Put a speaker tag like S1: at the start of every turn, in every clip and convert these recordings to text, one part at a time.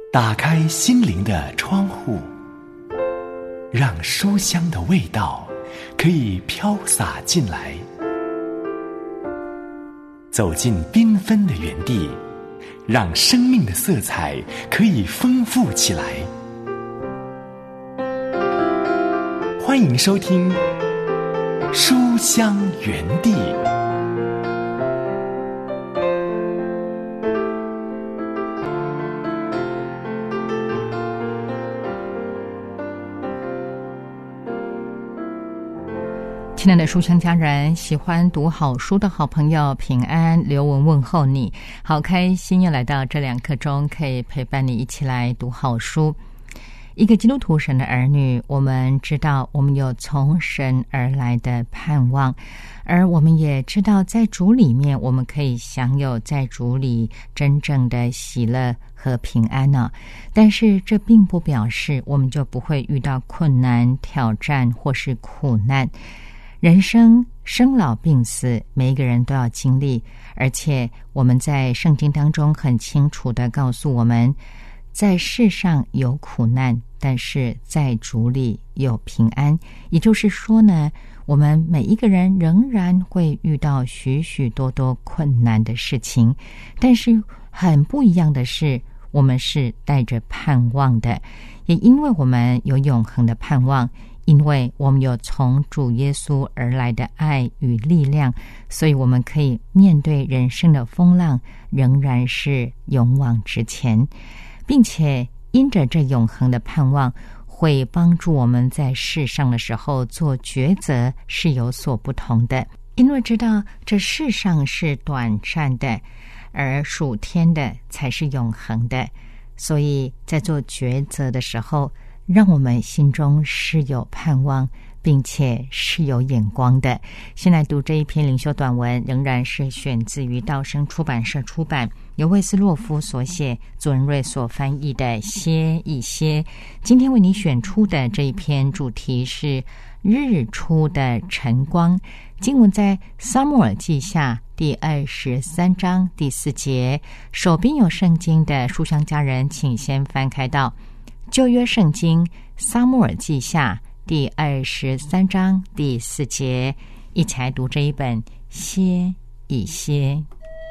S1: 打开心灵的窗户，让书香的味道可以飘洒进来。走进缤纷的园地，让生命的色彩可以丰富起来。欢迎收听书香园地。
S2: 亲爱的书香家人，喜欢读好书的好朋友，平安，刘文问候你，好开心又来到这2刻钟，可以陪伴你一起来读好书。一个基督徒神的儿女，我们知道我们有从神而来的盼望，而我们也知道在主里面我们可以享有在主里真正的喜乐和平安呢。但是这并不表示我们就不会遇到困难、挑战或是苦难。人生生老病死，每一个人都要经历，而且我们在圣经当中很清楚地告诉我们，在世上有苦难，但是在主里有平安。也就是说呢，我们每一个人仍然会遇到许许多多困难的事情，但是很不一样的是，我们是带着盼望的，也因为我们有永恒的盼望，因为我们有从主耶稣而来的爱与力量，所以我们可以面对人生的风浪，仍然是勇往直前，并且因着这永恒的盼望，会帮助我们在世上的时候做抉择是有所不同的。因为知道这世上是短暂的，而属天的才是永恒的，所以在做抉择的时候，让我们心中是有盼望，并且是有眼光的。先来读这一篇灵修短文，仍然是选自于道生出版社出版，由魏斯洛夫所写，左仁瑞所翻译的《歇一歇》。今天为你选出的这一篇主题是日出的晨光，经文在撒母耳记下第23章第4节。手边有圣经的书香家人，请先翻开到旧约圣经撒母耳记下第23章第4节，一起来读这一本歇一歇。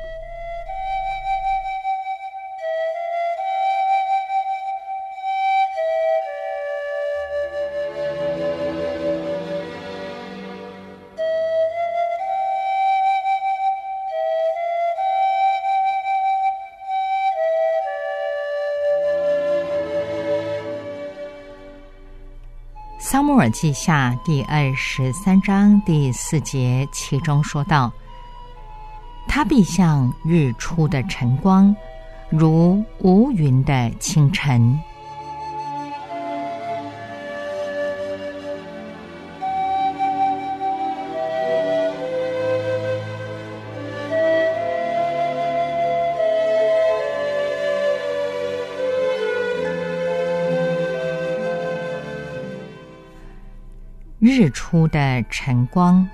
S2: 撒母耳记下第23章第4节，其中说道：他必像日出的晨光，如无云的清晨。日出的晨光，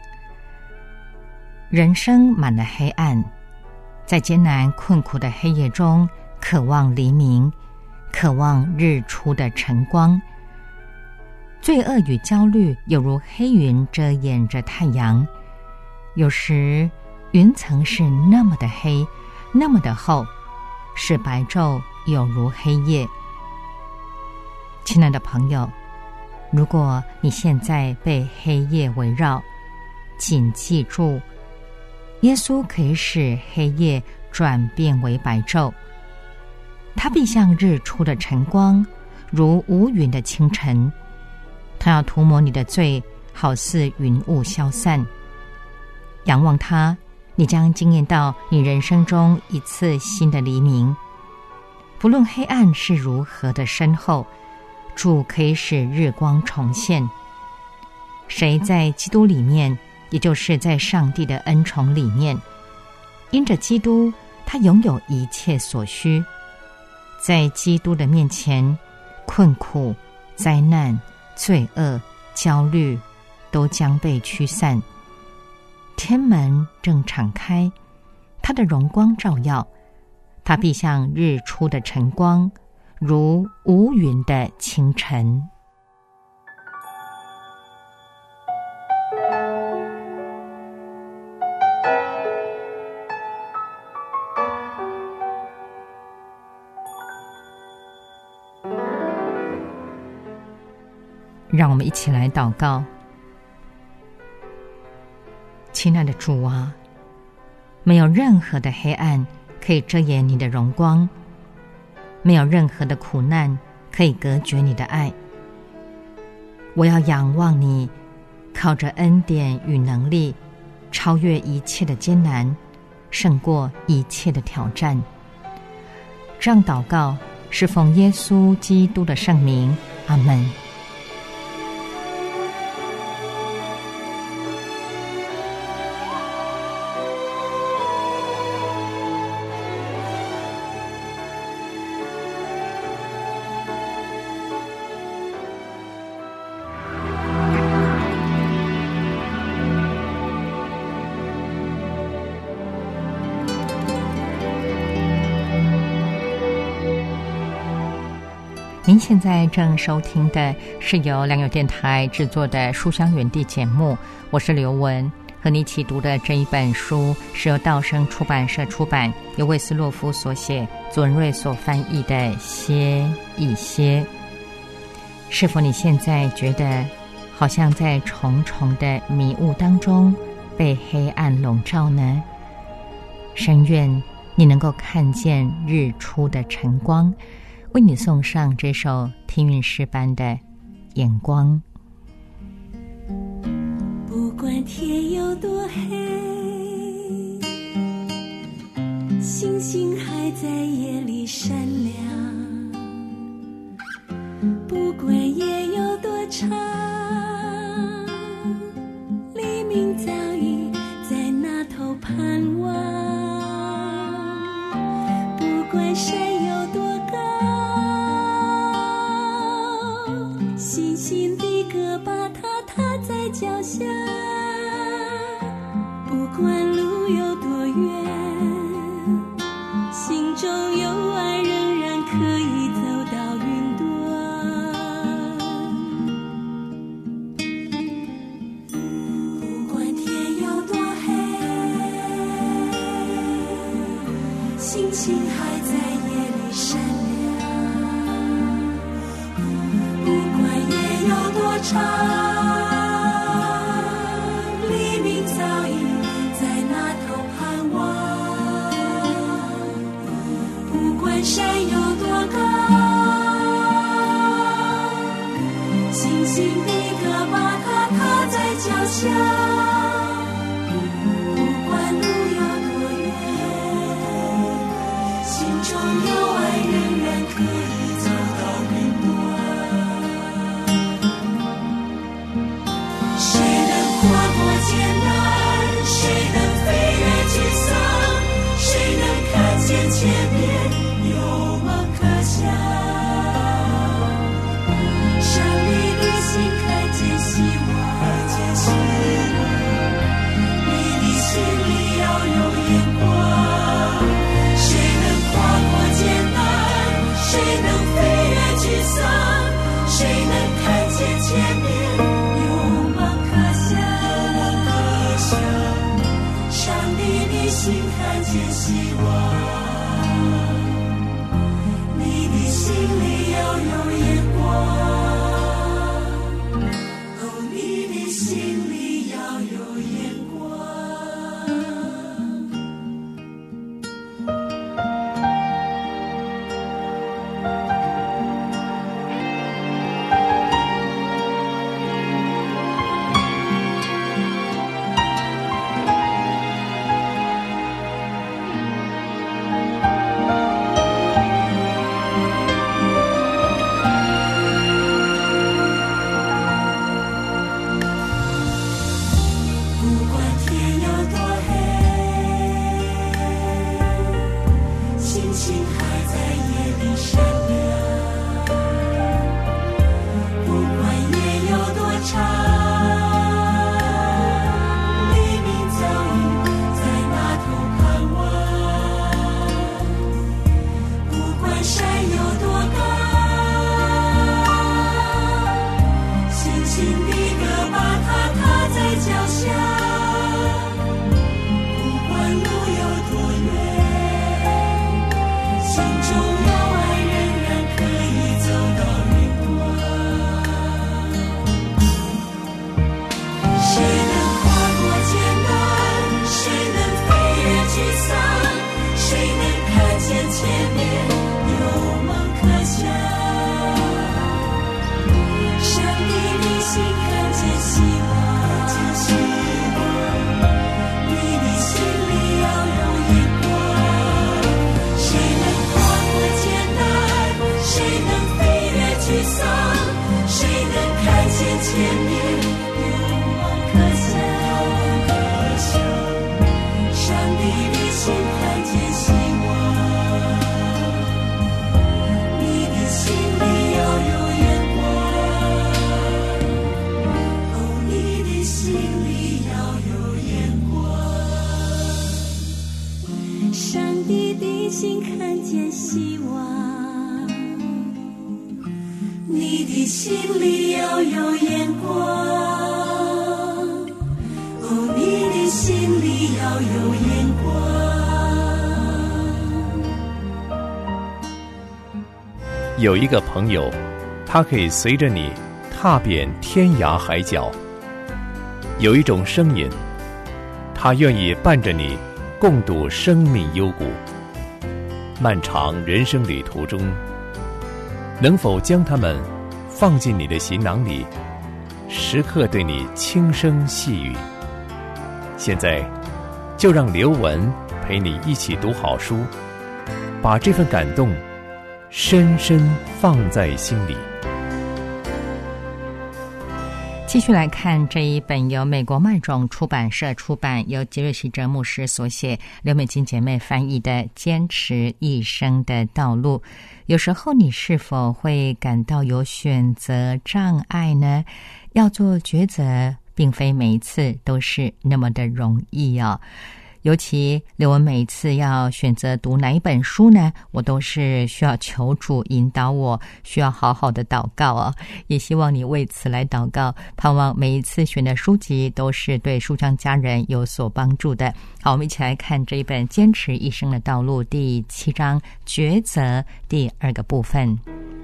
S2: 人生满了黑暗，在艰难困苦的黑夜中，渴望黎明，渴望日出的晨光。罪恶与焦虑有如黑云遮掩着太阳，有时云层是那么的黑，那么的厚，使白昼有如黑夜。亲爱的朋友，如果你现在被黑夜围绕，请记住，耶稣可以使黑夜转变为白昼。他必像日出的晨光，如无云的清晨。他要涂抹你的罪，好似云雾消散。仰望他，你将经验到你人生中一次新的黎明。不论黑暗是如何的深厚，主可以使日光重现。谁在基督里面，也就是在上帝的恩宠里面，因着基督，他拥有一切所需。在基督的面前，困苦、灾难、罪恶、焦虑都将被驱散。天门正敞开，他的荣光照耀，他必像日出的晨光， 如无云的清晨。让我们一起来祷告。亲爱的主啊，没有任何的黑暗可以遮掩你的荣光，没有任何的苦难可以隔绝你的爱。我要仰望你，靠着恩典与能力，超越一切的艰难，胜过一切的挑战。这样祷告是奉耶稣基督的圣名，阿们。您现在正收听的是由良友电台制作的书香园地节目，我是刘文，和你一起读的这一本书是由道生出版社出版，由魏斯洛夫所写，左文瑞所翻译的《歇一歇》。是否你现在觉得好像在重重的迷雾当中被黑暗笼罩呢？深愿你能够看见日出的晨光，为你送上这首听韵诗般的眼光。
S3: 不管天有多黑，星星还在夜里闪亮，不管夜有多长，黎明早已在那头盼望，不管山有多高，星星的歌把它踏在脚下，不管路有多远，心中有爱仍然可以走到云端。不管天有多黑，星星还在夜里闪亮，不管夜有多长，黎明早已在那头盼望，不管山有多高，星星的歌把它踏在脚下，不管路有多远，心中有爱仍然可以走到云端。谁能跨过艰难，谁能飞越沮丧，谁能看见前面有梦可想，伤离的心看见希望，你的心里要有眼光。谁能跨过艰难，谁能飞越沮丧，谁能看见前面有梦可想，伤离的心看见希望，你的心里要有眼光，哦，你的心里要有眼光。不管天有多黑，星星还在夜里闪亮，不管夜有多长，黎明早已在那头盼望，不管山有多高， 见希望。你的心里要有眼光，哦，你的心里要有眼光。
S4: 有一个朋友，他可以随着你踏遍天涯海角。有一种声音，他愿意伴着你共度生命幽谷。漫长人生旅途中，能否将它们放进你的行囊里，时刻对你轻声细语？现在就让刘文陪你一起读好书，把这份感动深深放在心里。
S2: 继续来看这一本由美国麦种出版社出版，由杰瑞希哲牧师所写，刘美金姐妹翻译的《坚持一生的道路》。有时候你是否会感到有选择障碍呢？要做抉择，并非每一次都是那么的容易哦。尤其刘文每一次要选择读哪一本书呢，我都是需要求主引导我，需要好好的祷告哦。也希望你为此来祷告，盼望每一次选的书籍都是对书香家人有所帮助的。好，我们一起来看这一本《坚持一生的道路》第7章抉择第2个部分。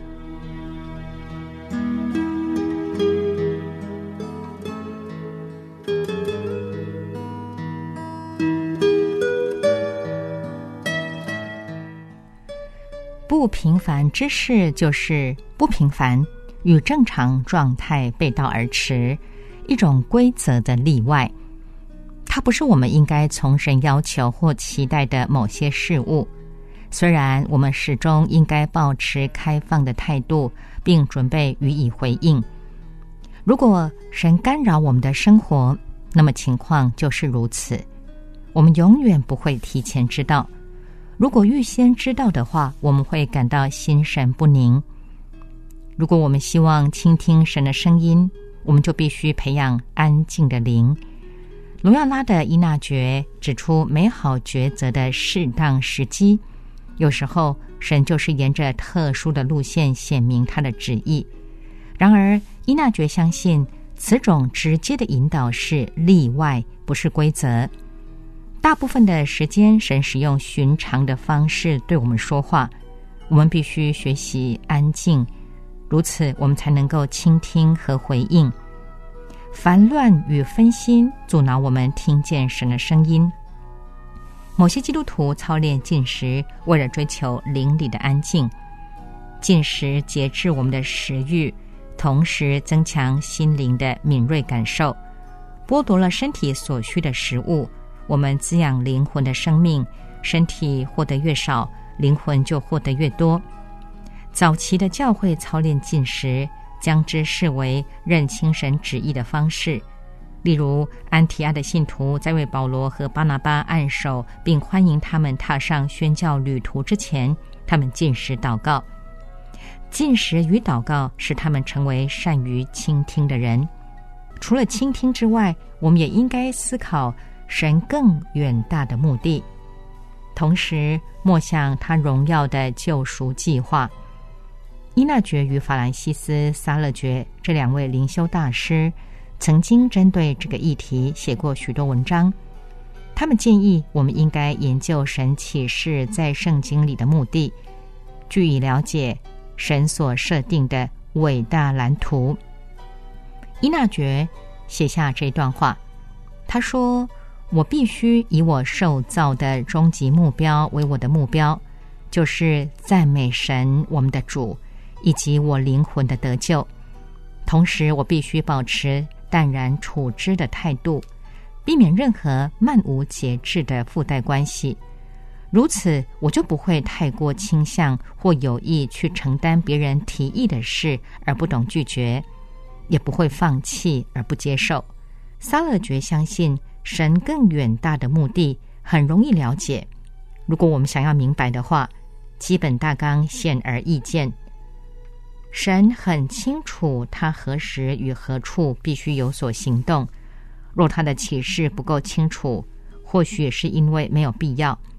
S2: 不平凡之事就是不平凡，与正常状态背道而驰，一种规则的例外。它不是我们应该从神要求或期待的某些事物，虽然我们始终应该保持开放的态度，并准备予以回应。如果神干扰我们的生活，那么情况就是如此。我们永远不会提前知道，如果预先知道的话，我们会感到心神不宁。如果我们希望倾听神的声音，我们就必须培养安静的灵。罗亚拉的伊纳爵指出美好抉择的适当时机，有时候神就是沿着特殊的路线显明他的旨意。然而伊纳爵相信此种直接的引导是例外，不是规则。大部分的时间，神使用寻常的方式对我们说话，我们必须学习安静，如此我们才能够倾听和回应。烦乱与分心阻挠我们听见神的声音。某些基督徒操练禁食，为了追求灵里的安静。禁食节制我们的食欲，同时增强心灵的敏锐感受，剥夺了身体所需的食物，我们滋养灵魂的生命，身体获得越少，灵魂就获得越多。早期的教会操练禁食，将之视为认清神旨意的方式。例如安提阿的信徒在为保罗和巴拿巴按手并欢迎他们踏上宣教旅途之前，他们禁食祷告。禁食与祷告使他们成为善于倾听的人。除了倾听之外，我们也应该思考神更远大的目的，同时默想他荣耀的救赎计划。伊纳爵与法兰西斯·撒勒爵这2位灵修大师曾经针对这个议题写过许多文章。他们建议我们应该研究神启示在圣经里的目的，据以了解神所设定的伟大蓝图。伊纳爵写下这段话，他说：我必须以我受造的终极目标为我的目标，就是赞美神我们的主，以及我灵魂的得救。同时我必须保持淡然处之的态度，避免任何漫无节制的附带关系。如此我就不会太过倾向或有意去承担别人提议的事而不懂拒绝，也不会放弃而不接受。撒勒爵相信神更远大的目的很容易了解，如果我们想要明白的话，基本大纲显而易见。神很清楚他何时与何处必须有所行动，若他的启示不够清楚，或许是因为没有必要。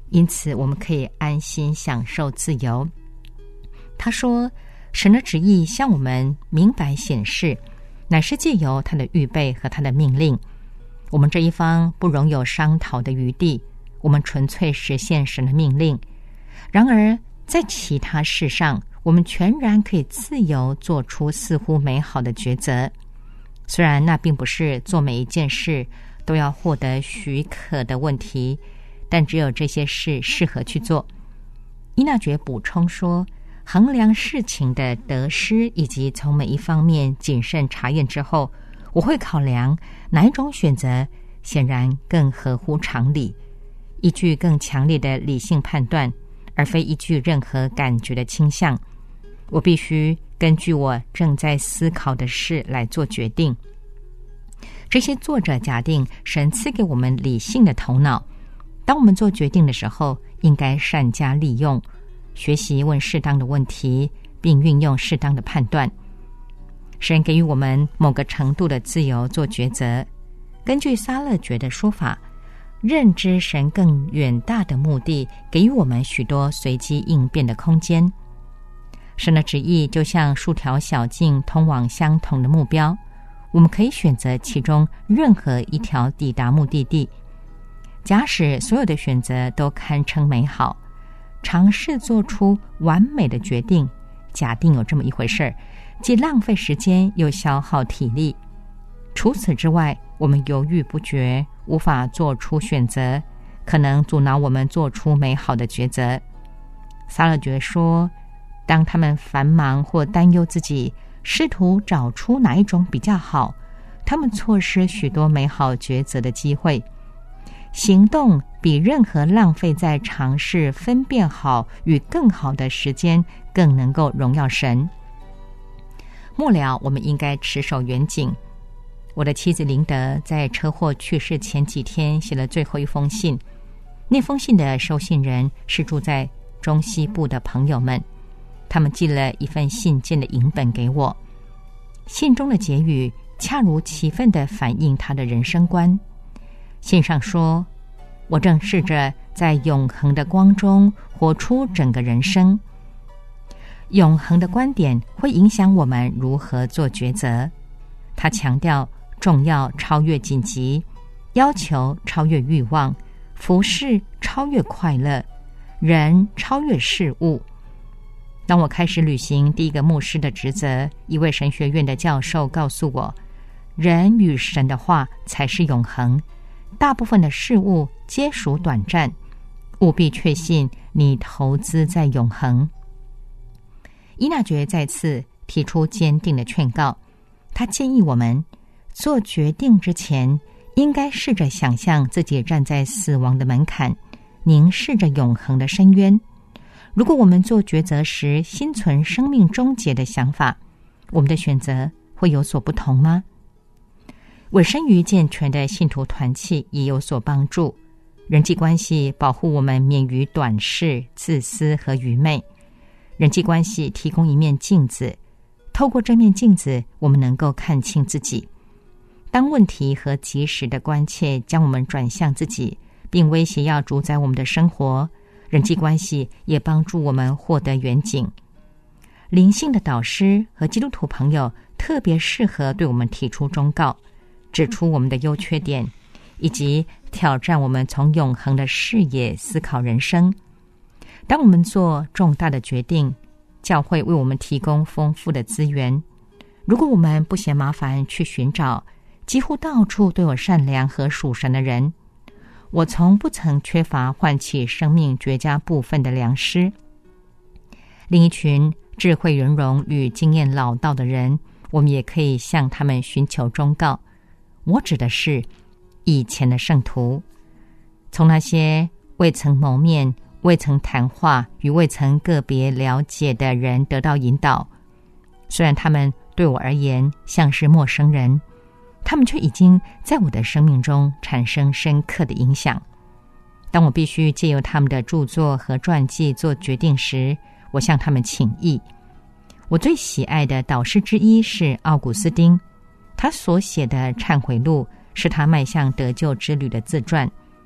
S2: 因此我们可以安心享受自由。他说，神的旨意向我们明白显示，乃是借由他的预备和他的命令。我们这一方不容有商讨的余地，我们纯粹实现神的命令。然而在其他事上，我们全然可以自由做出似乎美好的抉择。虽然那并不是做每一件事都要获得许可的问题，但只有这些事适合去做。伊纳爵补充说，衡量事情的得失以及从每一方面谨慎查验之后，我会考量哪一种选择显然更合乎常理，依据更强烈的理性判断，而非依据任何感觉的倾向。我必须根据我正在思考的事来做决定。这些作者假定神赐给我们理性的头脑，当我们做决定的时候，应该善加利用，学习问适当的问题，并运用适当的判断。神给予我们某个程度的自由做抉择。根据撒勒爵的说法，认知神更远大的目的，给予我们许多随机应变的空间。神的旨意就像数条小径通往相同的目标，我们可以选择其中任何一条抵达目的地。假使所有的选择都堪称美好，尝试做出完美的决定，假定有这么一回事，既浪费时间又消耗体力。除此之外，我们犹豫不决，无法做出选择，可能阻挠我们做出美好的抉择。撒勒爵说，当他们繁忙或担忧自己，试图找出哪一种比较好，他们错失许多美好抉择的机会。行动比任何浪费在尝试分辨好与更好的时间更能够荣耀神。末了，我们应该持守远景。我的妻子林德在车祸去世前几天写了最后一封信，那封信的收信人是住在中西部的朋友们，他们寄了一份信件的影本给我。信中的结语恰如其分地反映他的人生观。信上说，我正试着在永恒的光中活出整个人生。永恒的观点会影响我们如何做抉择。他强调重要超越紧急，要求超越欲望，服事超越快乐，人超越事物。当我开始履行第一个牧师的职责，一位神学院的教授告诉我，人与神的话才是永恒，大部分的事物皆属短暂，务必确信你投资在永恒。伊纳爵再次提出坚定的劝告，他建议我们做决定之前，应该试着想象自己站在死亡的门槛，凝视着永恒的深渊。如果我们做抉择时心存生命终结的想法，我们的选择会有所不同吗？委身于健全的信徒团契也有所帮助。人际关系保护我们免于短视、自私和愚昧。人际关系提供一面镜子，透过这面镜子，我们能够看清自己。当问题和及时的关切将我们转向自己，并威胁要主宰我们的生活，人际关系也帮助我们获得远景。灵性的导师和基督徒朋友特别适合对我们提出忠告，指出我们的优缺点，以及挑战我们从永恒的视野思考人生。当我们做重大的决定，教会为我们提供丰富的资源。如果我们不嫌麻烦去寻找，几乎到处都有善良和属神的人。我从不曾缺乏唤起生命绝佳部分的良师。另一群智慧圆融与经验老道的人，我们也可以向他们寻求忠告。我指的是以前的圣徒，从那些未曾谋面、未曾谈话与未曾个别了解的人得到引导。虽然他们对我而言像是陌生人，他们却已经在我的生命中产生深刻的影响。当我必须借由他们的著作和传记做决定时，我向他们请益。我最喜爱的导师之一是奥古斯丁，他所写的忏悔录是他迈向得救之旅的自传。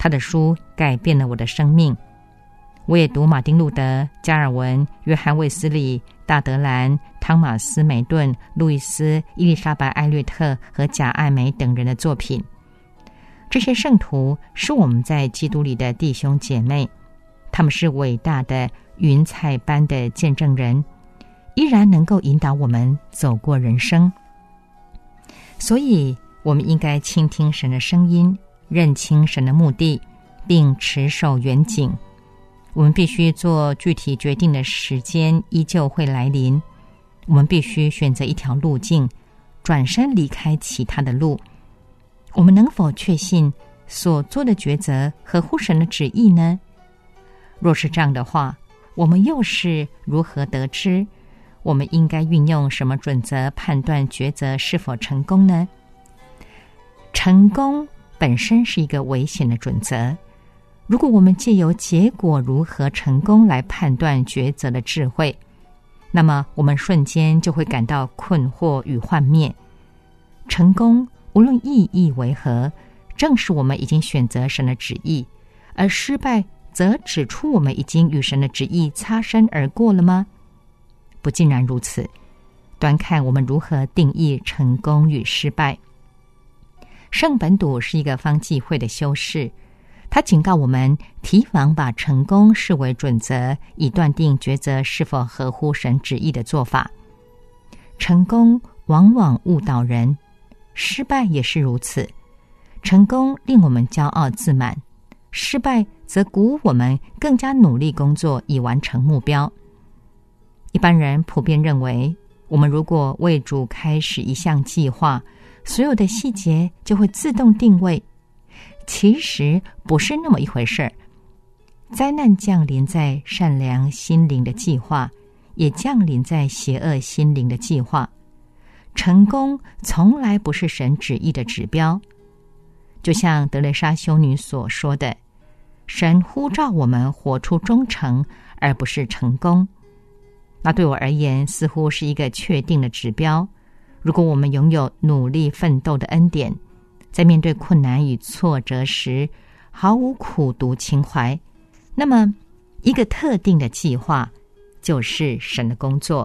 S2: 他的书改变了我的生命。我也读马丁路德、加尔文、约翰卫斯理、大德兰、汤马斯梅顿、路易斯、伊丽莎白艾略特和贾爱梅等人的作品。这些圣徒是我们在基督里的弟兄姐妹，他们是伟大的云彩般的见证人，依然能够引导我们走过人生。所以我们应该倾听神的声音，认清神的目的，并持守远景。我们必须做具体决定的时间依旧会来临，我们必须选择一条路径，转身离开其他的路。我们能否确信所做的抉择合乎神的旨意呢？若是这样的话，我们又是如何得知我们应该运用什么准则判断抉择是否成功呢？成功本身是一个危险的准则。如果我们借由结果如何成功来判断抉择的智慧，那么我们瞬间就会感到困惑与幻灭。成功无论意义为何，正是我们已经选择神的旨意，而失败则指出我们已经与神的旨意擦身而过了吗？不尽然如此，端看我们如何定义成功与失败。圣本笃是一个方济会的修士，他警告我们提防把成功视为准则，以断定抉择是否合乎神旨意的做法。成功往往误导人，失败也是如此。成功令我们骄傲自满，失败则鼓舞我们更加努力工作以完成目标。一般人普遍认为，我们如果为主开始一项计划，所有的细节就会自动定位。其实不是那么一回事儿。灾难降临在善良心灵的计划，也降临在邪恶心灵的计划。成功从来不是神旨意的指标。就像德蕾莎修女所说的，神呼召我们活出忠诚，而不是成功。那对我而言，似乎是一个确定的指标。如果我们拥有努力奋斗的恩典，在面对困难与挫折时毫无苦毒情怀，那么一个特定的计划就是神的工作。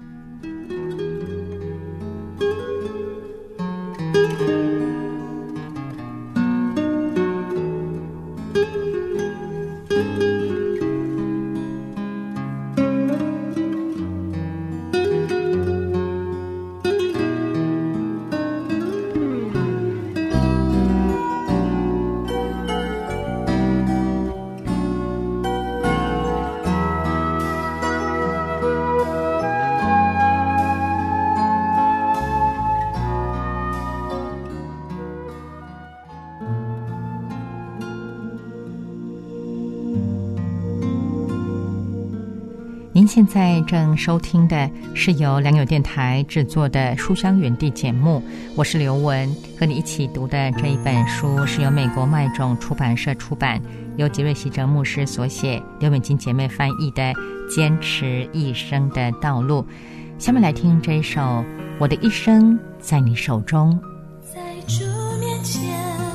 S2: 您现在正收听的是由良友电台制作的书香园地节目，我是刘雯，和你一起读的这一本书是由美国麦种出版社出版，由吉瑞希哲牧师所写，刘美金姐妹翻译的《坚持一生的道路》。下面来听这一首《我的一生在你手中》。
S3: 在主面前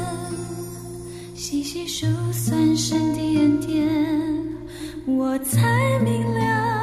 S3: 细细数算神的恩典，我才明了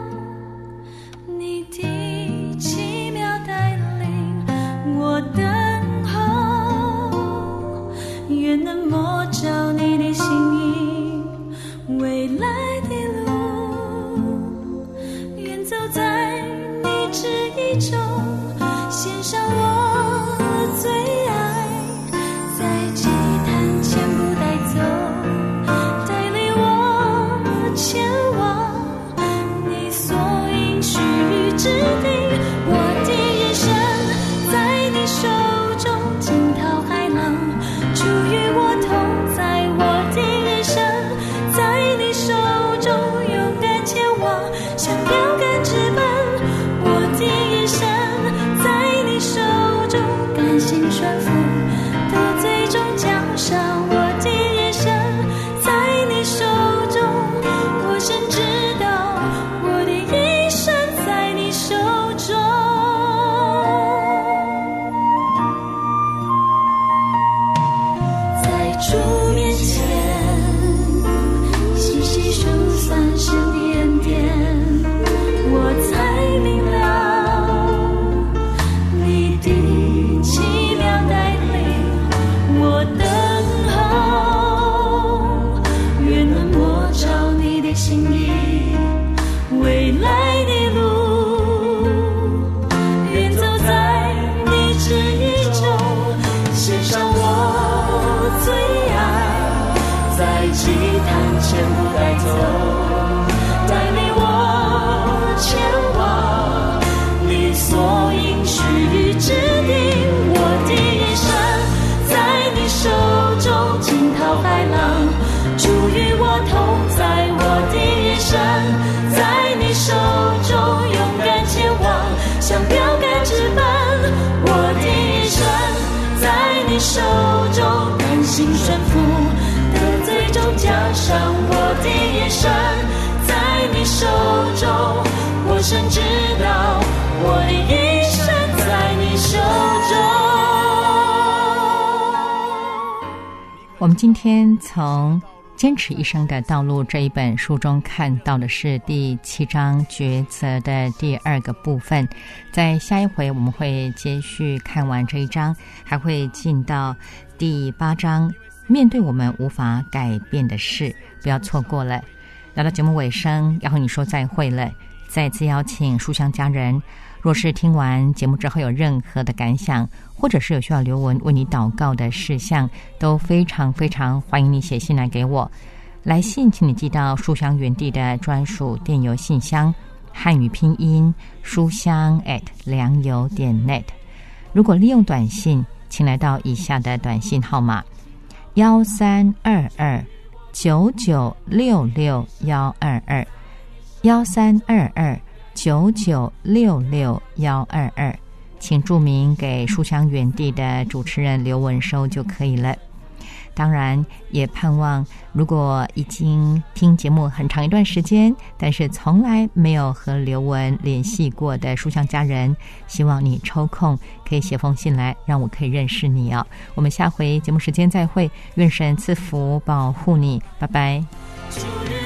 S3: 你的奇妙带领，我等候，愿能摸着你的心意，未来的路，愿走在你旨意中，献上我最爱，在祭坛前不带走，带领我前往你所应许之地。我的人生在你手中，惊涛骇浪主与我同在。我的人生在你手中，勇敢前往，像标杆直奔。我的人生在你手生知道，我的一生在你手中。
S2: 我们今天从坚持一生的道路这一本书中看到的是第7章抉择的第2个部分，在下一回我们会接续看完这一章，还会进到第8章，面对我们无法改变的事，不要错过了。来到节目尾声，要和你说再会了，再次邀请书香家人，若是听完节目之后有任何的感想，或者是有需要留文为你祷告的事项，都非常非常欢迎你写信来给我。来信请你寄到书香园地的专属电邮信箱，汉语拼音书香@良友.net。如果利用短信，请来到以下的短信号码1322996622，1322996622，请注明给书香园地的主持人刘文收就可以了。当然也盼望如果已经听节目很长一段时间，但是从来没有和刘文联系过的书香家人，希望你抽空可以写封信来，让我可以认识你哦。我们下回节目时间再会，愿神赐福保护你，拜拜。
S3: 主人